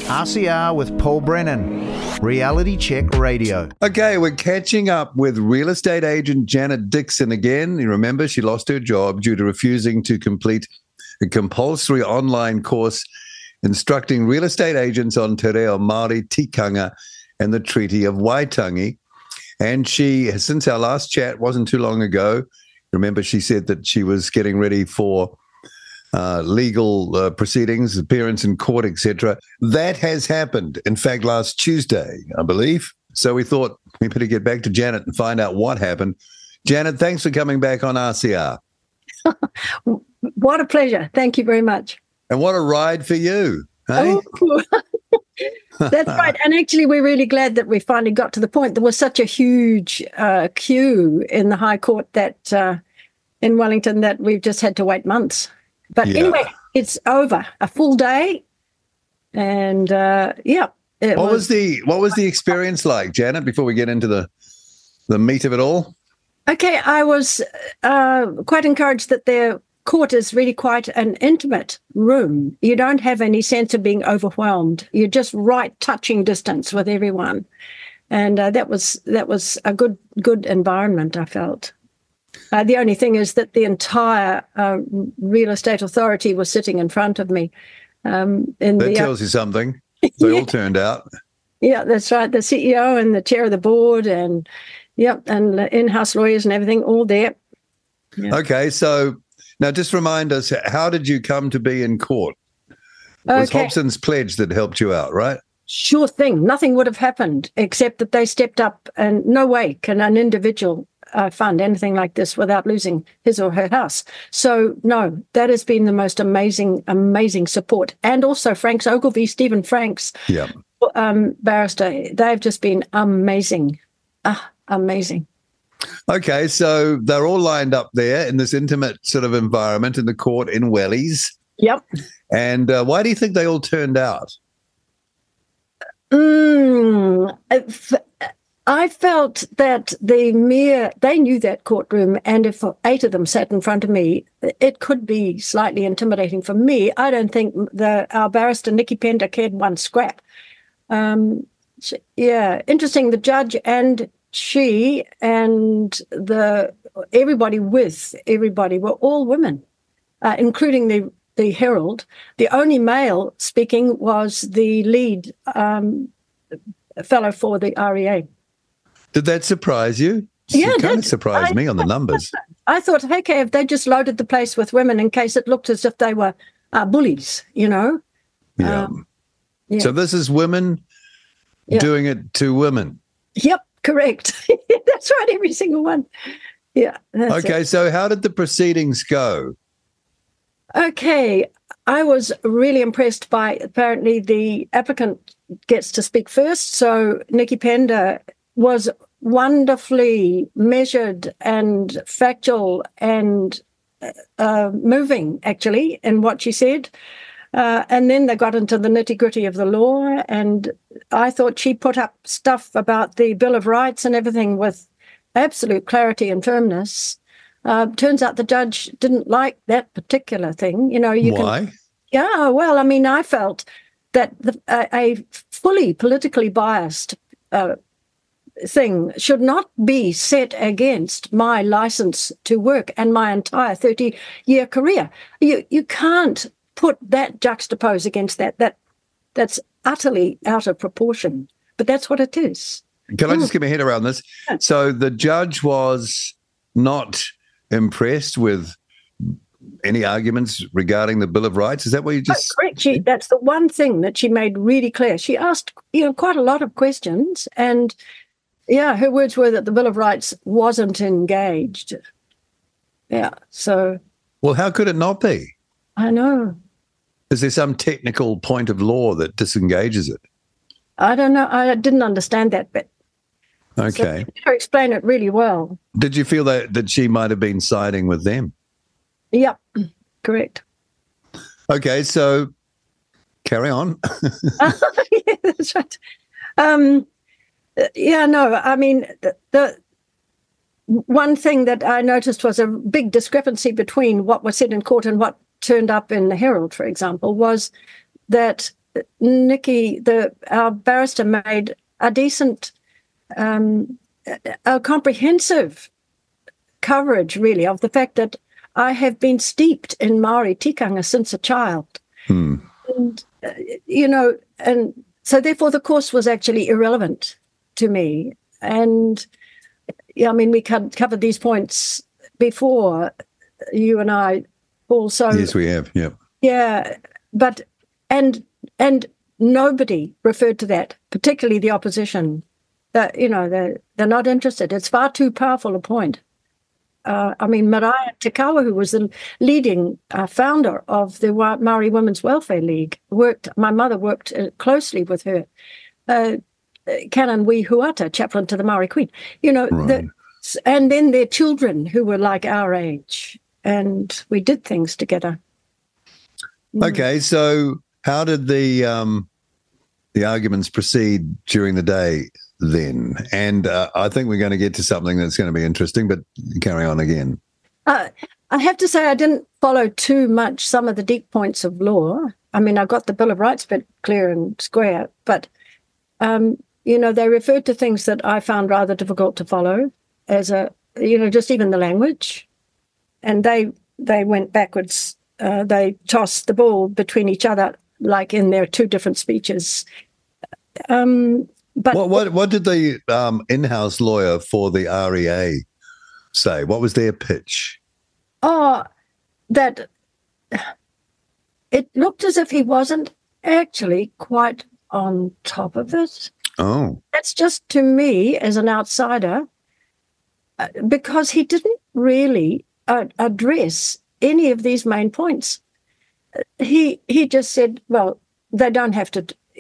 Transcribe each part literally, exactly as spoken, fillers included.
R C R with Paul Brennan, Reality Check Radio. Okay, we're catching up with real estate agent Janet Dixon again. You remember she lost her job due to refusing to complete a compulsory online course instructing real estate agents on Te Reo Māori, Tikanga, and the Treaty of Waitangi. And she, since our last chat wasn't too long ago, remember she said that she was getting ready for Uh, legal uh, proceedings, appearance in court, et cetera. That has happened, in fact, last Tuesday, I believe. So we thought we better get back to Janet and find out what happened. Janet, thanks for coming back on R C R. What a pleasure. Thank you very much. And what a ride for you. Hey? Oh, that's right. And actually, we're really glad that we finally got to the point. There was such a huge uh, queue in the High Court that uh, in Wellington that we've just had to wait months. But Yeah. anyway, it's over. A full day, and uh, yeah. It What was, was the what was the experience like, Janet? Before we get into the the meat of it all. okay. I was uh, quite encouraged that their court is really quite an intimate room. You don't have any sense of being overwhelmed. You're just right touching distance with everyone, and uh, that was that was a good good environment, I felt. Uh, the only thing is that the entire uh, real estate authority was sitting in front of me. Um, in That the, tells you something. They Yeah. all turned out. Yeah, that's right. The C E O and the chair of the board, and yep, and the in-house lawyers and everything, all there. Yeah. Okay, so now just remind us, how did you come to be in court? It was Okay. Hobson's pledge that helped you out, right? Sure thing. Nothing would have happened except that they stepped up, and no way can an individual uh, fund anything like this without losing his or her house. So, no, that has been the most amazing, amazing support. And also Franks Ogilvie, Stephen Franks, Yeah. um, barrister, they've just been amazing. Ah, amazing. Okay, so they're all lined up there in this intimate sort of environment in the court in Wellies. Yep. And uh, why do you think they all turned out? Mm, if- I felt that the mere, they knew that courtroom, and if eight of them sat in front of me, it could be slightly intimidating for me. I don't think the our barrister, Nikki Pender, cared one scrap. Um, she- yeah, interesting. The judge and she and the everybody with everybody were all women, uh, including the the herald. The only male speaking was the lead um, fellow for the R E A. Did that surprise you? Yeah, it kind that- of surprised I- me on the numbers. I thought, hey, okay, if they just loaded the place with women in case it looked as if they were uh, bullies, you know? Yeah. Um, yeah. So this is women Yeah. doing it to women. Yep, correct. That's right, every single one. Yeah. That's Okay, it. so how did the proceedings go? Okay, I was really impressed by apparently the applicant gets to speak first. So Nikki Pender was wonderfully measured and factual and uh, moving, actually, in what she said. Uh, and then they got into the nitty-gritty of the law, and I thought she put up stuff about the Bill of Rights and everything with absolute clarity and firmness. Uh, turns out the judge didn't like that particular thing. You know, you Why? can. Yeah, well, I mean, I felt that the, a, a fully politically biased uh, thing should not be set against my license to work and my entire thirty-year career. You you can't put that juxtapose against that. That that's utterly out of proportion. But that's what it is. Can I just get my head around this? Yeah. So the judge was not impressed with any arguments regarding the Bill of Rights? Is that what you just... Oh, correct. She, that's the one thing that she made really clear. She asked, you know, quite a lot of questions, and yeah, her words were that the Bill of Rights wasn't engaged. Yeah, so Well, how could it not be? I know. Is there some technical point of law that disengages it? I don't know. I didn't understand that bit. Okay. So her explain it really well. Did you feel that, that she might have been siding with them? Yep, correct. Okay, so carry on. Yeah, that's right. Um, yeah, no, I mean, the, the one thing that I noticed was a big discrepancy between what was said in court and what turned up in the Herald, for example, was that Nikki, the our barrister, made a decent, um, a comprehensive coverage, really, of the fact that I have been steeped in Maori tikanga since a child. Hmm. And, uh, you know, and so therefore the course was actually irrelevant to me. And, yeah, I mean, we covered these points before, you and I, also. Yes, we have, yeah. Yeah, but, and, and nobody referred to that, particularly the opposition. That, you know, they're, they're not interested. It's far too powerful a point. Uh, I mean, Mariah Takawa, who was the leading uh, founder of the Maori Women's Welfare League, worked. My mother worked uh, closely with her. Uh, Canon Wee Huata, chaplain to the Maori Queen. You know, right. the, and then their children who were like our age, and we did things together. Okay, so how did the um, the arguments proceed during the day then? And uh, I think we're going to get to something that's going to be interesting, but carry on again. Uh, I have to say I didn't follow too much some of the deep points of law. I mean, I got the Bill of Rights bit clear and square, but, um, you know, they referred to things that I found rather difficult to follow as a, you know, just even the language. And they they went backwards. Uh, they tossed the ball between each other like in their two different speeches. Um But what what what did the um, in-house lawyer for the R E A say? What was their pitch? Oh, that it looked as if he wasn't actually quite on top of it. Oh, That's just to me as an outsider, uh, because he didn't really uh, address any of these main points. He he just said, well, they don't have to.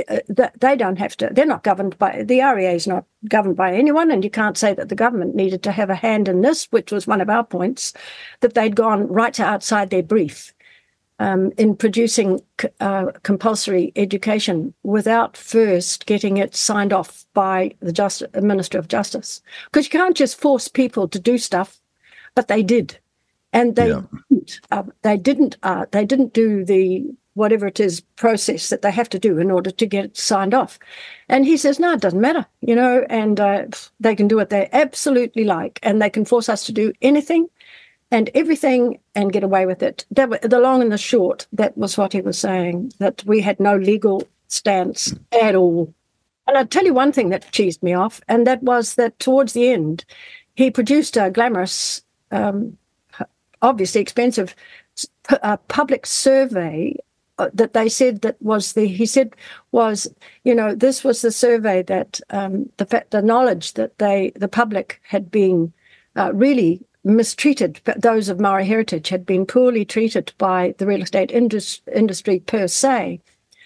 They don't have to, they're not governed by, the R E A is not governed by anyone, and you can't say that the government needed to have a hand in this, which was one of our points, that they'd gone right to outside their brief um, in producing uh, compulsory education without first getting it signed off by the Just- Minister of Justice. Because you can't just force people to do stuff, but they did. And they Yeah. didn't, uh, they didn't, uh, they didn't do the whatever it is, process that they have to do in order to get it signed off. And he says, no, it doesn't matter, you know, and uh, they can do what they absolutely like, and they can force us to do anything and everything and get away with it. That, the long and the short, that was what he was saying, that we had no legal stance at all. And I'll tell you one thing that cheesed me off, and that was that towards the end, he produced a glamorous, um, obviously expensive uh, public survey that they said that was the, he said was, you know, this was the survey that um, the fact, the knowledge that they, the public had been uh, really mistreated, those of Maori heritage had been poorly treated by the real estate indus- industry per se.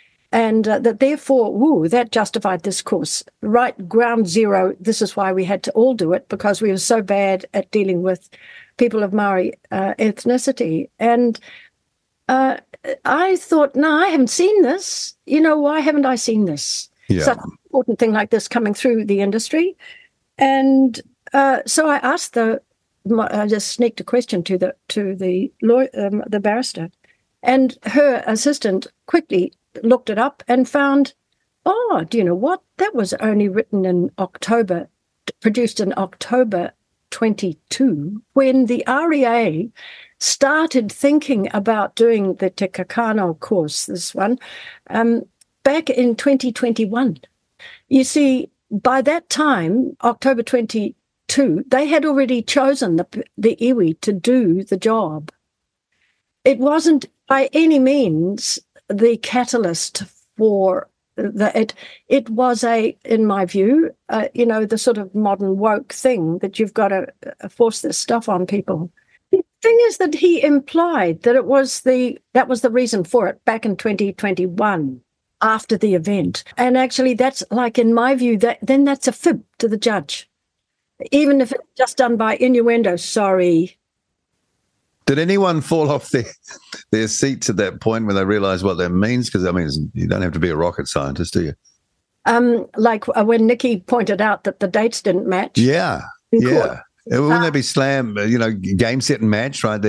And uh, that therefore, woo, that justified this course. Right, ground zero, this is why we had to all do it, because we were so bad at dealing with people of Maori uh, ethnicity. And uh, I thought, no, I haven't seen this. You know, why haven't I seen this? yeah. Such an important thing like this coming through the industry. And uh, so I asked the, I just sneaked a question to the to the lawyer, um, the barrister, and her assistant quickly looked it up and found, oh, do you know what? That was only written in October, produced in October twenty-two, when the R E A started thinking about doing the Te Kakano course, this one, um, back in twenty twenty-one. You see, by that time, October twenty-two, they had already chosen the, the iwi to do the job. It wasn't by any means the catalyst for the, it, it was a, in my view, uh, you know, the sort of modern woke thing that you've got to force this stuff on people. The thing is that he implied that it was the, that was the reason for it back in twenty twenty-one after the event. And actually that's like, in my view, that then that's a fib to the judge. Even if it's just done by innuendo, sorry. Did anyone fall off their, their seats at that point when they realised what that means? Because, I mean, you don't have to be a rocket scientist, do you? Um, like uh, when Nikki pointed out that the dates didn't match. Yeah, in yeah. court. Wouldn't that be slam, you know, game, set and match right there?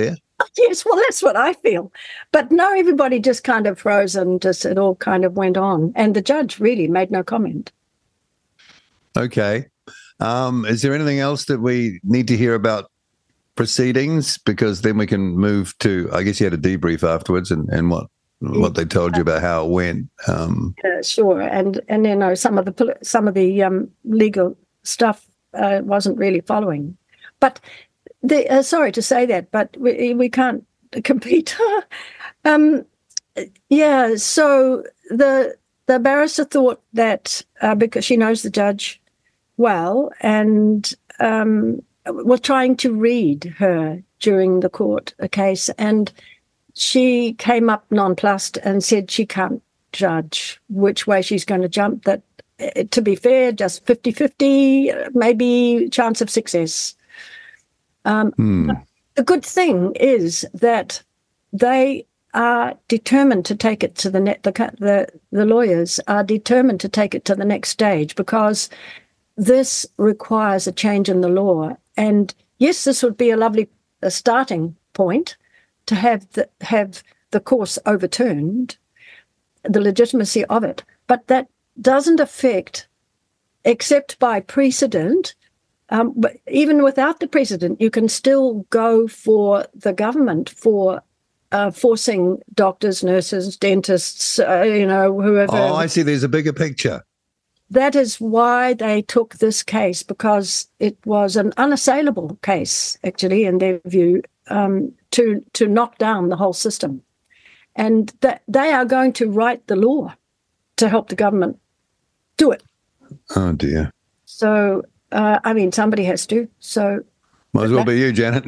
Yes, well, that's what I feel. But no, everybody just kind of froze and just it all kind of went on. And the judge really made no comment. Okay. Um, is there anything else that we need to hear about proceedings? Because then we can move to, I guess you had a debrief afterwards and, and what what they told you about how it went. Um, uh, sure. And, and you know, some of the, some of the um, legal stuff uh, wasn't really following. But the, uh, sorry to say that, but we, we can't compete. um, yeah, so the the barrister thought that uh, because she knows the judge well and um, was trying to read her during the court case, and she came up nonplussed and said she can't judge which way she's going to jump, that, uh, to be fair, just fifty-fifty, maybe chance of success. Um, hmm. The good thing is that they are determined to take it to the net. The, the the lawyers are determined to take it to the next stage because this requires a change in the law. And yes, this would be a lovely a starting point to have the, have the course overturned, the legitimacy of it. But that doesn't affect, except by precedent. Um, but even without the precedent, you can still go for the government for uh, forcing doctors, nurses, dentists, uh, you know, whoever. Oh, I see. There's a bigger picture. That is why they took this case, because it was an unassailable case, actually, in their view, um, to to knock down the whole system. And that they are going to write the law to help the government do it. Oh, dear. So, uh, I mean, somebody has to. So might as well be you, Janet.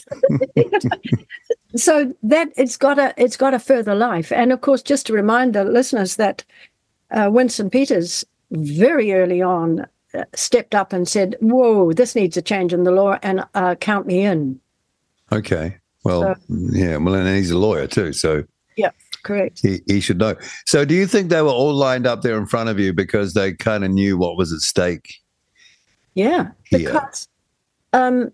So that it's got a it's got a further life. And of course, just to remind the listeners that uh, Winston Peters very early on uh, stepped up and said, "Whoa, this needs a change in the law, and uh, count me in." Okay. Well, So- yeah. Well, and he's a lawyer too, so Yeah, correct. he, he should know. So, do you think they were all lined up there in front of you because they kind of knew what was at stake? Yeah, Yeah. because um,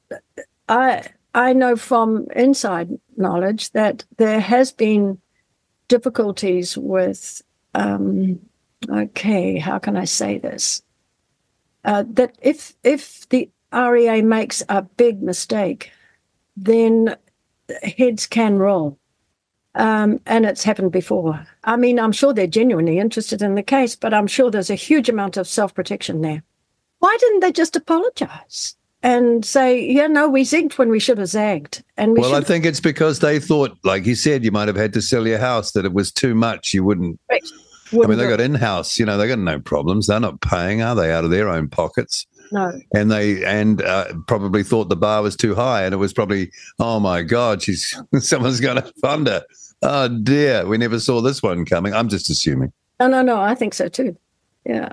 I I know from inside knowledge that there has been difficulties with. Um, okay, how can I say this? Uh, that if if the R E A makes a big mistake, then heads can roll. Um, and it's happened before. I mean, I'm sure they're genuinely interested in the case, but I'm sure there's a huge amount of self-protection there. Why didn't they just apologize and say, yeah, no, we zigged when we should have zagged? And we Well, I should think it's because they thought, like you said, you might have had to sell your house, that it was too much. You wouldn't. I mean, they got in-house, you know, they got no problems. They're not paying, are they, out of their own pockets? No. And they and uh, probably thought the bar was too high, and it was probably, oh my God, she's someone's going to fund her. Oh dear, we never saw this one coming. I'm just assuming. No, no, no, I think so too. Yeah.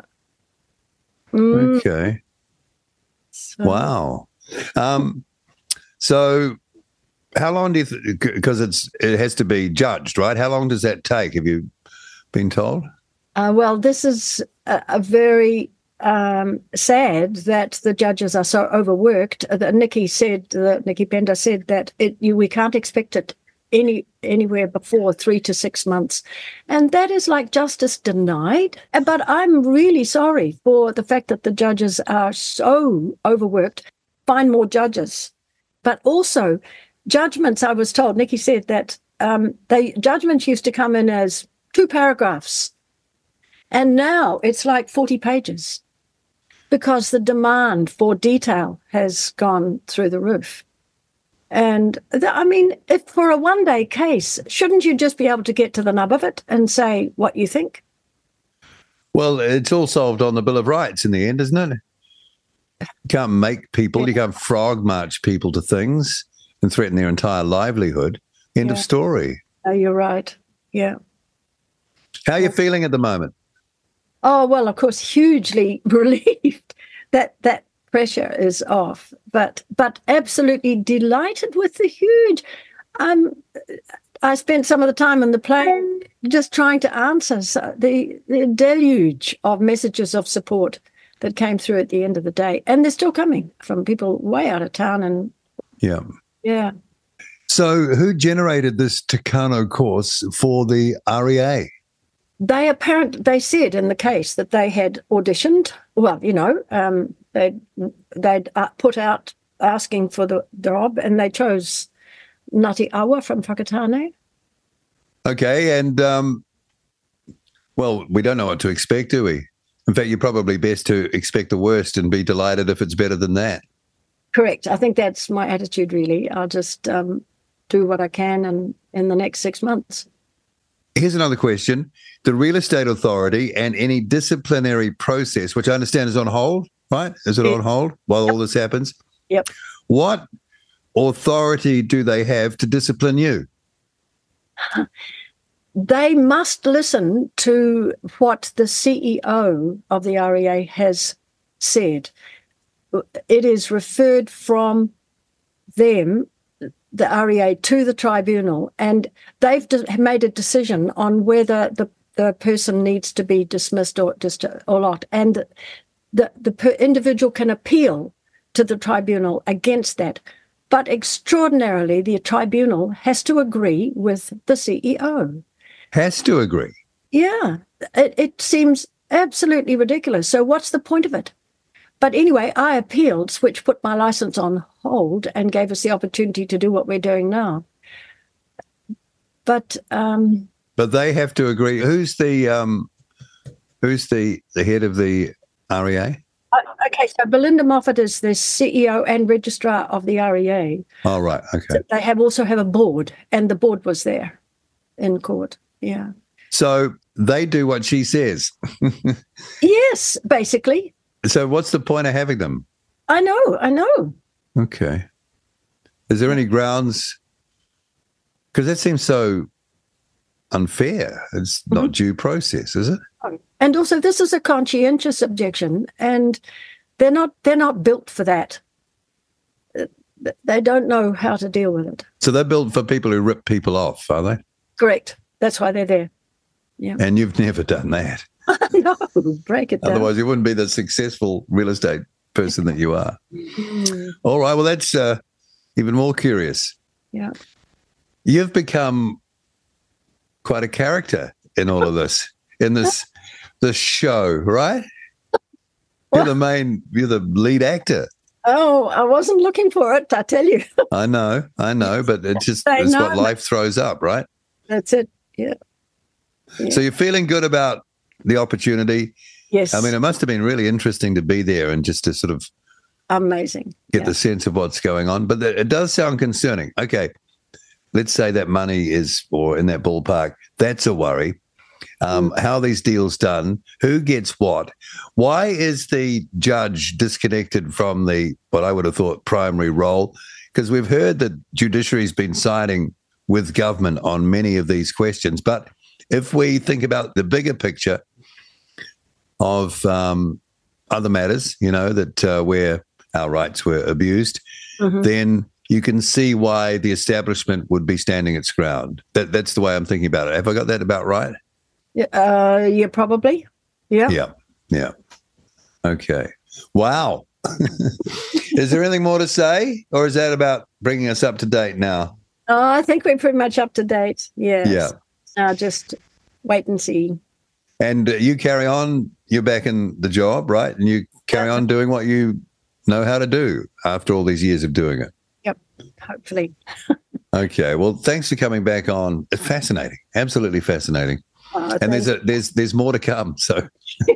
Mm, Okay. so- Wow. Um, so how long do you, th- because it's, it has to be judged, right? How long does that take? Have you been told? Uh, well, this is a, a very um, sad that the judges are so overworked. Uh, that Nikki said, that Nikki Bender said that it, you, we can't expect it any anywhere before three to six months. And that is like justice denied. Uh, But I'm really sorry for the fact that the judges are so overworked. Find more judges. But also judgments, I was told, Nikki said that um, they judgments used to come in as two paragraphs. And now it's like forty pages because the demand for detail has gone through the roof. And th- I mean, if for a one-day case, shouldn't you just be able to get to the nub of it and say what you think? Well, it's all solved on the Bill of Rights in the end, isn't it? You can't make people, you can't frog march people to things and threaten their entire livelihood. End of Yeah. story. Oh, you're right. Yeah. How are you feeling at the moment? Oh, well, of course, hugely relieved that that pressure is off, but but absolutely delighted with the huge. Um, I spent some of the time on the plane just trying to answer so the, the deluge of messages of support that came through at the end of the day, and they're still coming from people way out of town. And Yeah. yeah, So who generated this Tucano course for the R E A? They apparent they said in the case that they had auditioned. Well, you know, um, they'd, they'd uh, put out asking for the job, and they chose Ngāti Awa from Whakatane. Okay, and, um, well, we don't know what to expect, do we? In fact, you're probably best to expect the worst and be delighted if it's better than that. Correct. I think that's my attitude, really. I'll just um, do what I can in, in the next six months. Here's another question. The Real Estate Authority and any disciplinary process, which I understand is on hold, right? Is it Yeah. on hold while Yep. all this happens? Yep. What authority do they have to discipline you? They must listen to what the C E O of the R E A has said. It is referred from them, the R E A, to the tribunal, and they've de- made a decision on whether the, the person needs to be dismissed or, dis- or not. And the, the per- individual can appeal to the tribunal against that. But extraordinarily, the tribunal has to agree with the C E O. Has to agree. Yeah, it, it seems absolutely ridiculous. So what's the point of it? But anyway, I appealed, which put my license on hold and gave us the opportunity to do what we're doing now. But um, But they have to agree. Who's the um, who's the, the head of the R E A? okay, so Belinda Moffat is the C E O and registrar of the R E A. Oh, right. Okay. They have also have a board, and the board was there in court. Yeah. So they do what she says. Yes, basically. So what's the point of having them? I know, I know. Okay. Is there any grounds? Because that seems so unfair. It's not Mm-hmm. due process, is it? And also, this is a conscientious objection, and they're not they're not built for that. They don't know how to deal with it. So they're built for people who rip people off, are they? Correct. That's why they're there. Yeah. And you've never done that. No, break it down. Otherwise, you wouldn't be the successful real estate person that you are. Mm, All right. Well, that's uh, even more curious. yeah. You've become quite a character in all of this, in this this show, right? You're the main, you're the lead actor. Oh, I wasn't looking for it, I tell you. I know, I know, but it's just I it's know. what life throws up, right? That's it. Yeah. Yeah. So you're feeling good about the opportunity. Yes. I mean, it must have been really interesting to be there and just to sort of amazing. get Yeah. the sense of what's going on. But it does sound concerning. Okay, let's say that money is, or in that ballpark, that's a worry. Um, Mm. How are these deals done? Who gets what? Why is the judge disconnected from the, what I would have thought, primary role? Because we've heard that judiciary's been siding with government on many of these questions. But if we think about the bigger picture of um, other matters, you know, that uh, where our rights were abused, Mhm. then you can see why the establishment would be standing its ground. That, that's the way I'm thinking about it. Have I got that about right? Yeah, uh, yeah, probably. Yeah. Yeah. Yeah. Okay. Wow. Is there anything more to say, or is that about bringing us up to date now? Oh, I think we're pretty much up to date. Yes. Yeah. Now just wait and see. And uh, you carry on. You're back in the job, right? And you carry on doing what you know how to do after all these years of doing it. Yep. Hopefully. Okay. Well, thanks for coming back on. It's fascinating. Absolutely fascinating. Oh, And there's a, there's there's more to come. So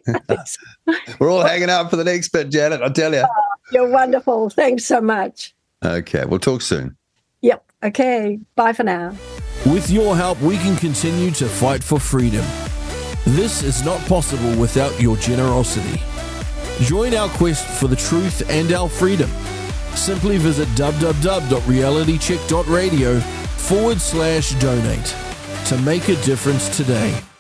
we're all hanging out for the next bit, Janet. I tell you. You're wonderful. Thanks so much. Okay. We'll talk soon. Yep. Okay. Bye for now. With your help, we can continue to fight for freedom. This is not possible without your generosity. Join our quest for the truth and our freedom. Simply visit www.realitycheck.radio forward slash donate to make a difference today.